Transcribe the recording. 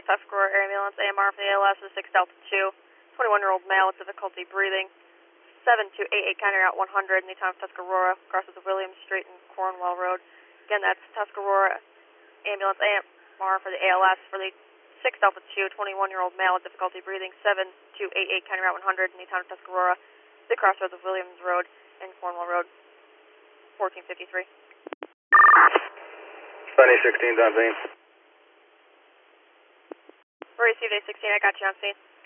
by Tuscarora Ambulance, AMR for the ALS is 6 Delta 2, 21-year-old male with difficulty breathing, 7288 county route 100 in the town of Tuscarora, crosses of Williams Street and Cornwall Road. Again, that's Tuscarora Ambulance, AMR for the ALS for the 6 Delta 2, 21-year-old male with difficulty breathing, 7288 county route 100 in the town of Tuscarora, the crossroads of Williams Road and Cornwall Road, 1453. Sunny 16's on scene. Received A16, I got you on scene.